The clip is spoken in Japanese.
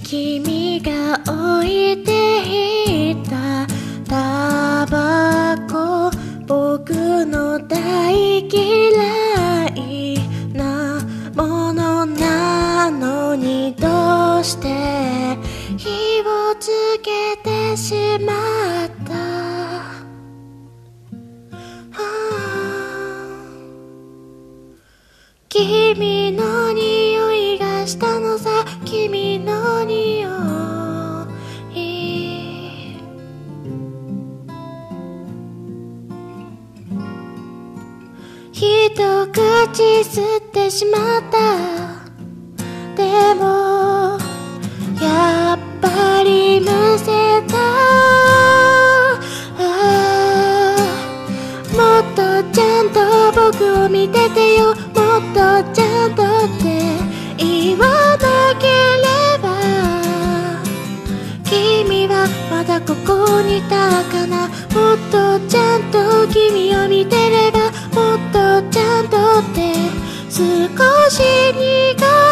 君が置いていたタバコ、僕の大嫌いなものなのに、どうして火をつけてしまった。君の匂いがしたのさ、君の匂い。一口吸ってしまった。でもやっぱりむせた。もっとちゃんと僕を見ててよ、もっとちゃんとって言わなければ。君はまだここにいたかな。もっとちゃんと君を見てれば、もっとちゃんとって少し苦